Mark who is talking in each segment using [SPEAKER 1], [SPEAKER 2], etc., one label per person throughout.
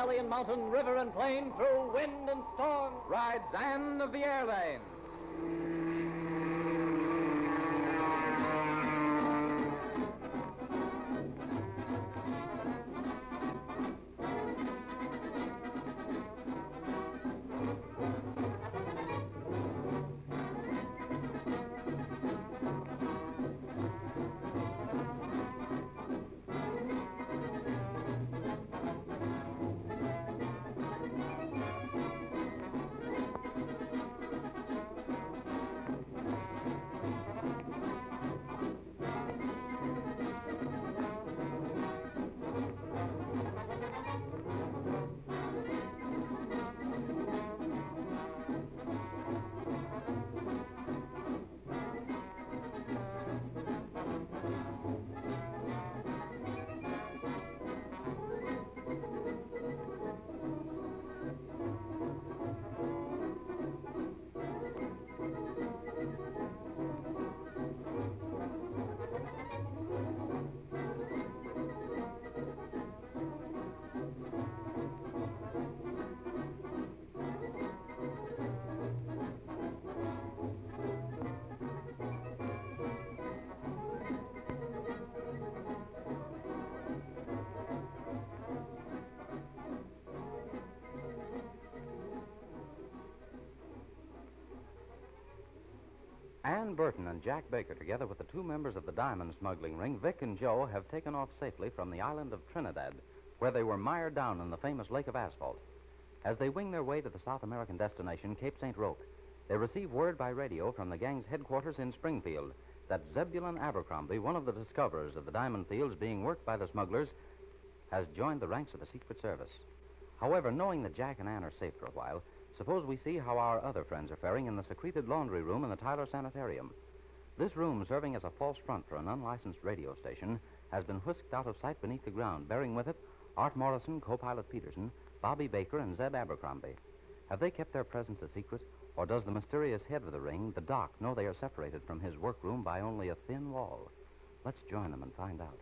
[SPEAKER 1] valley and mountain, river and plain, through wind and storm,
[SPEAKER 2] rides Anne of the Air Lane. Ann Burton and Jack Baker, together with the two members of the diamond smuggling ring, Vic and Joe, have taken off safely from the island of Trinidad, where they were mired down in the famous Lake of Asphalt. As they wing their way to the South American destination, Cape St. Roque, they receive word by radio from the gang's headquarters in Springfield that Zebulon Abercrombie, one of the discoverers of the diamond fields being worked by the smugglers, has joined the ranks of the Secret Service. However, knowing that Jack and Ann are safe for a while, suppose we see how our other friends are faring in the secreted laundry room in the Tyler Sanitarium. This room, serving as a false front for an unlicensed radio station, has been whisked out of sight beneath the ground, bearing with it Art Morrison, co-pilot Peterson, Bobby Baker, and Zeb Abercrombie. Have they kept their presence a secret, or does the mysterious head of the ring, the Doc, know they are separated from his workroom by only a thin wall? Let's join them and find out.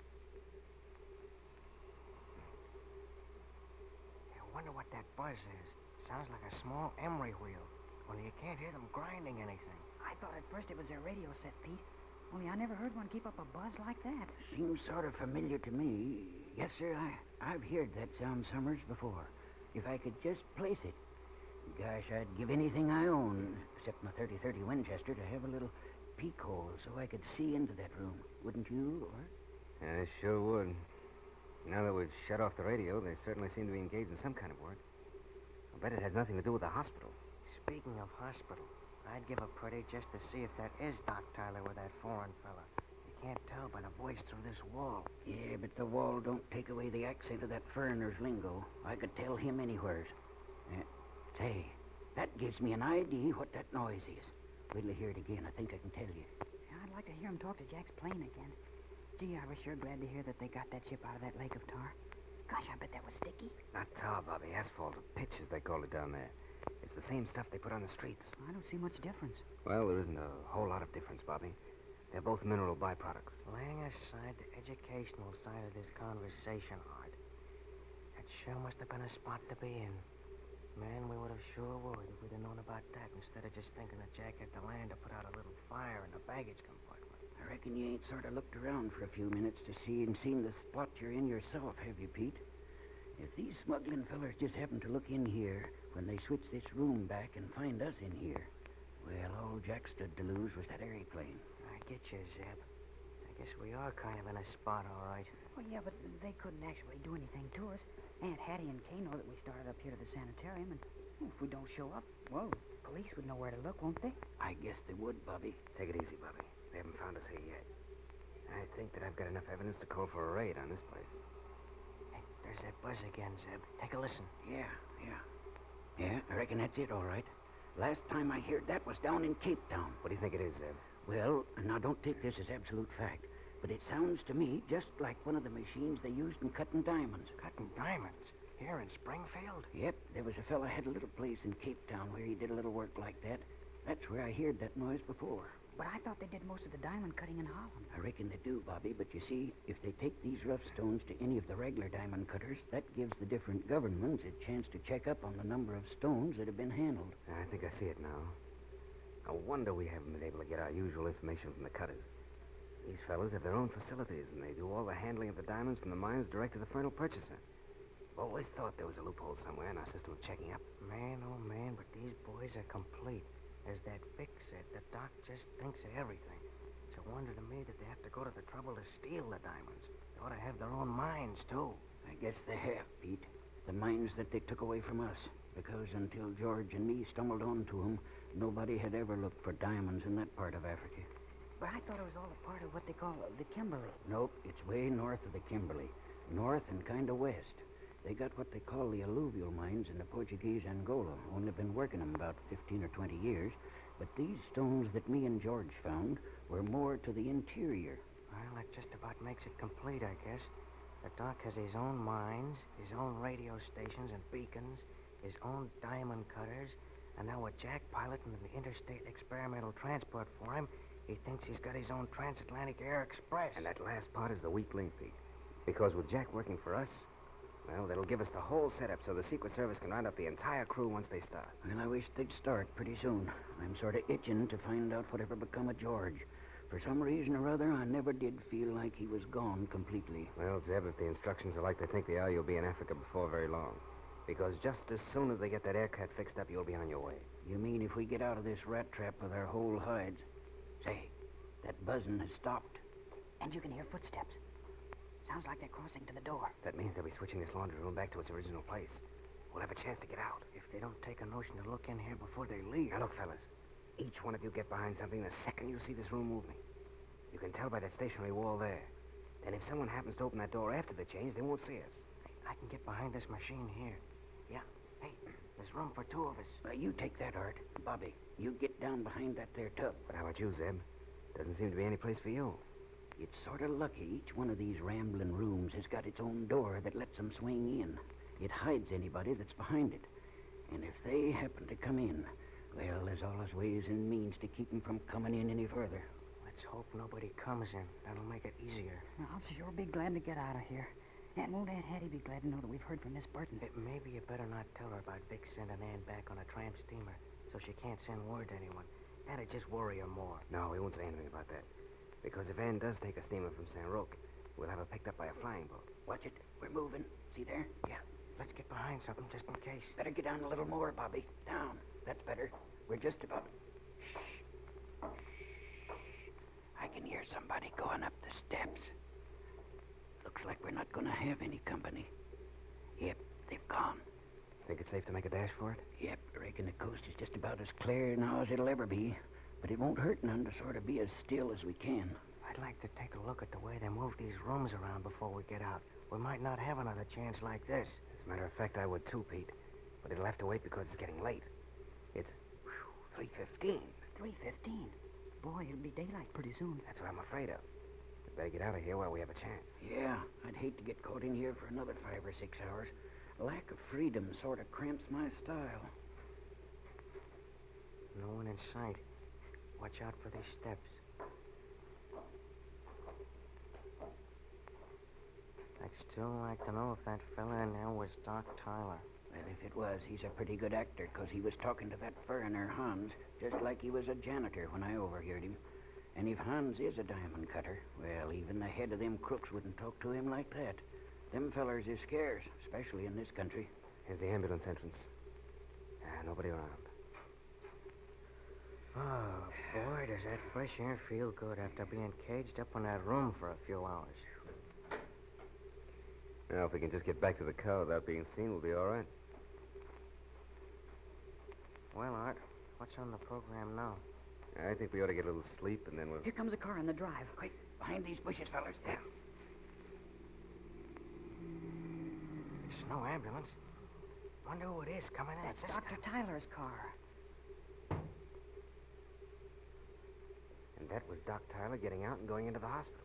[SPEAKER 3] I wonder what that buzz is. Sounds like a small emery wheel, only you can't hear them grinding anything.
[SPEAKER 4] I thought at first it was their radio set, Pete. Only I never heard one keep up a buzz like that.
[SPEAKER 5] Seems sort of familiar to me. Yes, sir, I've heard that sound summers before. If I could just place it. Gosh, I'd give anything I own, except my 30-30 Winchester, to have a little peek hole so I could see into that room. Wouldn't you, Art?
[SPEAKER 6] I sure would. Now that we've shut off the radio, they certainly seem to be engaged in some kind of work. I bet it has nothing to do with the hospital.
[SPEAKER 3] Speaking of hospital, I'd give a pretty just to see if that is Doc Tyler with that foreign fella. You can't tell by the voice through this wall.
[SPEAKER 5] Yeah, but the wall don't take away the accent of that foreigner's lingo. I could tell him anywheres. Say, that gives me an idea what that noise is. Wait till I hear it again. I think I can tell you.
[SPEAKER 4] Yeah, I'd like to hear him talk to Jack's plane again. Gee, I was sure glad to hear that they got that ship out of that lake of tar. Gosh, I bet that was sticky.
[SPEAKER 6] Not tar, Bobby. Asphalt, or pitch, as they call it down there. It's the same stuff they put on the streets.
[SPEAKER 4] I don't see much difference.
[SPEAKER 6] Well, there isn't a whole lot of difference, Bobby. They're both mineral byproducts.
[SPEAKER 3] Laying aside the educational side of this conversation, Art, that sure must have been a spot to be in. Man, we would have sure worried if we'd have known about that instead of just thinking that Jack had to land to put out a little fire in the baggage compartment.
[SPEAKER 5] I reckon you ain't sort of looked around for a few minutes to see and seen the spot you're in yourself, have you, Pete? If these smuggling fellers just happen to look in here when they switch this room back and find us in here, well, all Jack stood to lose was that airplane.
[SPEAKER 3] I get you, Zeb. I guess we are kind of in a spot, all right.
[SPEAKER 4] Well, yeah, but they couldn't actually do anything to us. Aunt Hattie and Kay know that we started up here to the sanitarium, and if we don't show up, well, the police would know where to look, won't they?
[SPEAKER 5] I guess they would, Bobby.
[SPEAKER 6] Take it easy, Bobby. They haven't found us here yet. I think that I've got enough evidence to call for a raid on this place.
[SPEAKER 3] Hey, there's that buzz again, Zeb. Take a listen.
[SPEAKER 5] Yeah. Yeah, I reckon that's it, all right. Last time I heard that was down in Cape Town.
[SPEAKER 6] What do you think it is, Zeb?
[SPEAKER 5] Well, now don't take this as absolute fact, but it sounds to me just like one of the machines they used in cutting diamonds.
[SPEAKER 3] Cutting diamonds? Here in Springfield?
[SPEAKER 5] Yep, there was a fella had a little place in Cape Town where he did a little work like that. That's where I heard that noise before.
[SPEAKER 4] But I thought they did most of the diamond cutting in Holland.
[SPEAKER 5] I reckon they do, Bobby, but you see, if they take these rough stones to any of the regular diamond cutters, that gives the different governments a chance to check up on the number of stones that have been handled.
[SPEAKER 6] I think I see it now. No wonder we haven't been able to get our usual information from the cutters. These fellows have their own facilities, and they do all the handling of the diamonds from the mines direct to the final purchaser. Always thought there was a loophole somewhere in our system of checking up.
[SPEAKER 3] Man, oh man, but these boys are complete. As that Vic said, the doc just thinks of everything. It's a wonder to me that they have to go to the trouble to steal the diamonds. They ought to have their own mines, too.
[SPEAKER 5] I guess they have, Pete. The mines that they took away from us. Because until George and me stumbled onto them, nobody had ever looked for diamonds in that part of Africa.
[SPEAKER 4] But I thought it was all a part of what they call the Kimberley.
[SPEAKER 5] Nope, it's way north of the Kimberley. North and kind of west. They got what they call the alluvial mines in the Portuguese Angola. Only been working them about 15 or 20 years. But these stones that me and George found were more to the interior.
[SPEAKER 3] Well, that just about makes it complete, I guess. The doc has his own mines, his own radio stations and beacons, his own diamond cutters, and now with Jack piloting the interstate experimental transport for him, he thinks he's got his own transatlantic air express.
[SPEAKER 6] And that last part is the weak link, Pete. Because with Jack working for us, well, that'll give us the whole setup so the Secret Service can round up the entire crew once they start.
[SPEAKER 5] Well, I wish they'd start pretty soon. I'm sort of itching to find out whatever become of George. For some reason or other, I never did feel like he was gone completely.
[SPEAKER 6] Well, Zeb, if the instructions are like they think they are, you'll be in Africa before very long. Because just as soon as they get that aircut fixed up, you'll be on your way.
[SPEAKER 5] You mean if we get out of this rat trap with our whole hides? Say, that buzzing has stopped.
[SPEAKER 4] And you can hear footsteps. Sounds like they're crossing to the door.
[SPEAKER 6] That means they'll be switching this laundry room back to its original place. We'll have a chance to get out.
[SPEAKER 3] If they don't take a notion to look in here before they leave.
[SPEAKER 6] Now, look, fellas. Each one of you get behind something the second you see this room moving. You can tell by that stationary wall there. Then if someone happens to open that door after the change, they won't see us.
[SPEAKER 3] I can get behind this machine here. Yeah. Hey, there's room for two of us.
[SPEAKER 5] You take that, Art. Bobby, you get down behind that there tub.
[SPEAKER 6] But how about you, Zeb? Doesn't seem to be any place for you.
[SPEAKER 5] It's sort of lucky each one of these rambling rooms has got its own door that lets them swing in. It hides anybody that's behind it. And if they happen to come in, well, there's always ways and means to keep them from coming in any further.
[SPEAKER 3] Let's hope nobody comes in. That'll make it easier.
[SPEAKER 4] Well, I'll sure be glad to get out of here. And won't Aunt Hattie be glad to know that we've heard from Miss Burton?
[SPEAKER 3] Maybe you better not tell her about Vic sending Ann back on a tramp steamer so she can't send word to anyone. That'd just worry her more.
[SPEAKER 6] No, we won't say anything about that. Because if Ann does take a steamer from San Roque, we'll have her picked up by a flying boat.
[SPEAKER 5] Watch it. We're moving. See there?
[SPEAKER 3] Yeah. Let's get behind something just in case.
[SPEAKER 5] Better get down a little more, Bobby. Down. That's better. We're just about... Shh. I can hear somebody going up the steps. Looks like we're not going to have any company. Yep, they've gone.
[SPEAKER 6] Think it's safe to make a dash for it?
[SPEAKER 5] Yep, I reckon the coast is just about as clear now as it'll ever be. But it won't hurt none to sort of be as still as we can.
[SPEAKER 3] I'd like to take a look at the way they move these rooms around before we get out. We might not have another chance like this.
[SPEAKER 6] As a matter of fact, I would too, Pete. But it'll have to wait because it's getting late. It's 3:15.
[SPEAKER 4] 3:15. Boy, it'll be daylight pretty soon.
[SPEAKER 6] That's what I'm afraid of. We better get out of here while we have a chance.
[SPEAKER 5] Yeah, I'd hate to get caught in here for another 5 or 6 hours. Lack of freedom sort of cramps my style.
[SPEAKER 3] No one in sight. Watch out for these steps. I'd still like to know if that fella in there was Doc Tyler.
[SPEAKER 5] Well, if it was, he's a pretty good actor, 'cause he was talking to that foreigner, Hans, just like he was a janitor when I overheard him. And if Hans is a diamond cutter, well, even the head of them crooks wouldn't talk to him like that. Them fellers is scarce, especially in this country.
[SPEAKER 6] Here's the ambulance entrance. Nobody around.
[SPEAKER 3] Oh, boy, does that fresh air feel good after being caged up in that room for a few hours.
[SPEAKER 6] Now, if we can just get back to the car without being seen, we'll be all right.
[SPEAKER 3] Well, Art, what's on the program now?
[SPEAKER 6] I think we ought to get a little sleep, and then we'll...
[SPEAKER 4] Here comes a car on the drive.
[SPEAKER 5] Quick, behind these bushes, fellers. Yeah.
[SPEAKER 3] It's no ambulance. Wonder who it is coming in.
[SPEAKER 4] That's Dr. Tyler's car.
[SPEAKER 6] And that was Doc Tyler getting out and going into the hospital.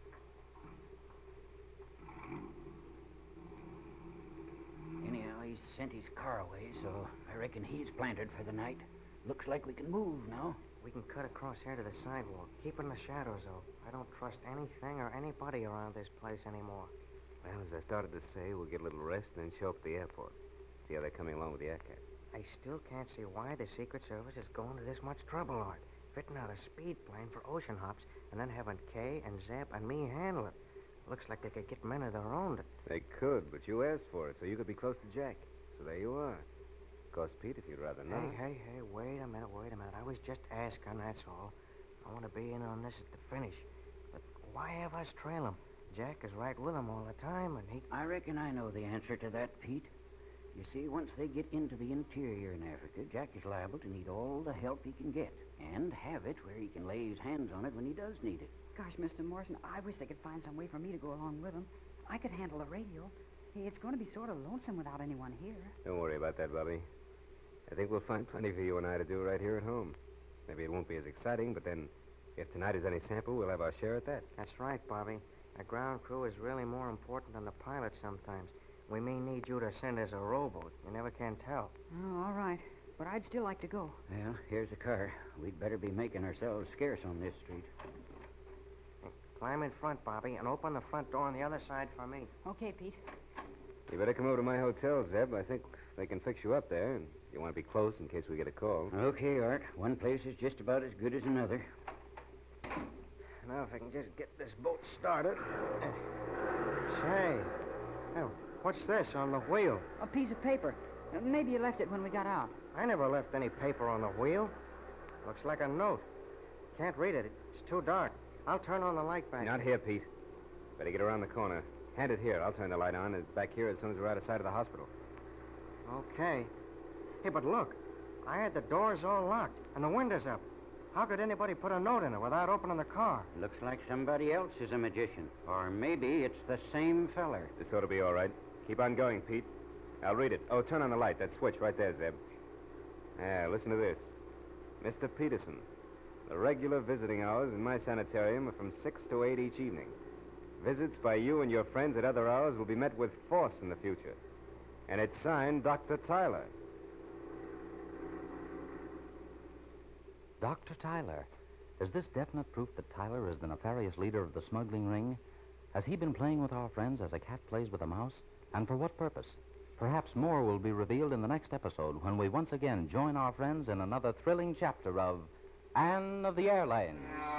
[SPEAKER 5] Anyhow, he's sent his car away, so I reckon he's planted for the night. Looks like we can move now.
[SPEAKER 3] We can cut across here to the sidewalk. Keep in the shadows, though. I don't trust anything or anybody around this place anymore.
[SPEAKER 6] Well, as I started to say, we'll get a little rest and then show up at the airport. See how they're coming along with the aircat.
[SPEAKER 3] I still can't see why the Secret Service is going to this much trouble, Art. Fitting out a speed plane for ocean hops and then having Kay and Zeb and me handle it. Looks like they could get men of their own to...
[SPEAKER 6] They could, but you asked for it, so you could be close to Jack. So there you are. Of course, Pete, if you'd rather not.
[SPEAKER 3] Hey, wait a minute. I was just asking, that's all. I want to be in on this at the finish. But why have us trail him? Jack is right with him all the time, and he...
[SPEAKER 5] I reckon I know the answer to that, Pete. You see, once they get into the interior in Africa, Jack is liable to need all the help he can get, and have it where he can lay his hands on it when he does need it.
[SPEAKER 4] Gosh, Mr. Morrison, I wish they could find some way for me to go along with them. I could handle the radio. Hey, it's going to be sort of lonesome without anyone here.
[SPEAKER 6] Don't worry about that, Bobby. I think we'll find plenty for you and I to do right here at home. Maybe it won't be as exciting, but then if tonight is any sample, we'll have our share at that.
[SPEAKER 3] That's right, Bobby. A ground crew is really more important than the pilot sometimes. We may need you to send as a rowboat. You never can tell.
[SPEAKER 4] Oh, all right. But I'd still like to go.
[SPEAKER 5] Well, here's a car. We'd better be making ourselves scarce on this street.
[SPEAKER 3] Hey, climb in front, Bobby, and open the front door on the other side for me.
[SPEAKER 4] Okay, Pete.
[SPEAKER 6] You better come over to my hotel, Zeb. I think they can fix you up there, and you want to be close in case we get a call.
[SPEAKER 5] Okay, Art. One place is just about as good as another.
[SPEAKER 3] Now, if I can just get this boat started. Say, what's this on the wheel?
[SPEAKER 4] A piece of paper. Maybe you left it when we got out.
[SPEAKER 3] I never left any paper on the wheel. Looks like a note. Can't read it. It's too dark. I'll turn on the light back.
[SPEAKER 6] Not here, Pete. Better get around the corner. Hand it here. I'll turn the light on. It's back here as soon as we're out of sight of the hospital.
[SPEAKER 3] Okay. Hey, but look. I had the doors all locked and the windows up. How could anybody put a note in it without opening the car?
[SPEAKER 5] Looks like somebody else is a magician. Or maybe it's the same feller.
[SPEAKER 6] This ought to be all right. Keep on going, Pete. I'll read it. Oh, turn on the light. That switch right there, Zeb. Listen to this. Mr. Peterson, the regular visiting hours in my sanitarium are from 6 to 8 each evening. Visits by you and your friends at other hours will be met with force in the future. And it's signed Dr. Tyler.
[SPEAKER 2] Dr. Tyler. Is this definite proof that Tyler is the nefarious leader of the smuggling ring? Has he been playing with our friends as a cat plays with a mouse? And for what purpose? Perhaps more will be revealed in the next episode when we once again join our friends in another thrilling chapter of Anne of the Airlines.